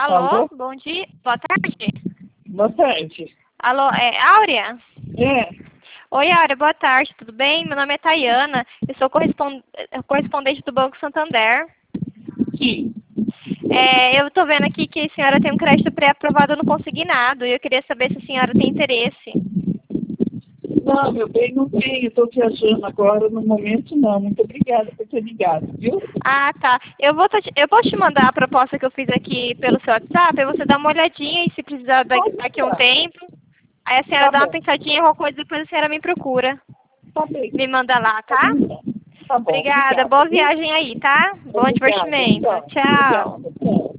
Alô? Bom dia, boa tarde. Boa tarde. Alô, é Áurea? É, Oi, Áurea, boa tarde, tudo bem? Meu nome é Tayana, eu sou correspondente do Banco Santander. sim. Eu estou vendo aqui que a senhora tem um crédito pré-aprovado no consignado e eu queria saber se a senhora tem interesse. Não, meu bem, não tenho. Estou viajando agora, no momento não. Muito obrigada por ter ligado, viu? Ah, tá. Eu posso te mandar a proposta que eu fiz aqui pelo seu WhatsApp, aí você dá uma olhadinha e se precisar daqui a um tempo, aí a senhora Tá dá uma bom, pensadinha, qualquer coisa, depois a senhora me procura. tá bem. Me manda lá, Tá tá? bom, então. Tá bom, Obrigada. obrigada, Boa viu? viagem aí, tá? Bom Obrigada, divertimento. tchau. Tchau. Obrigada, tchau.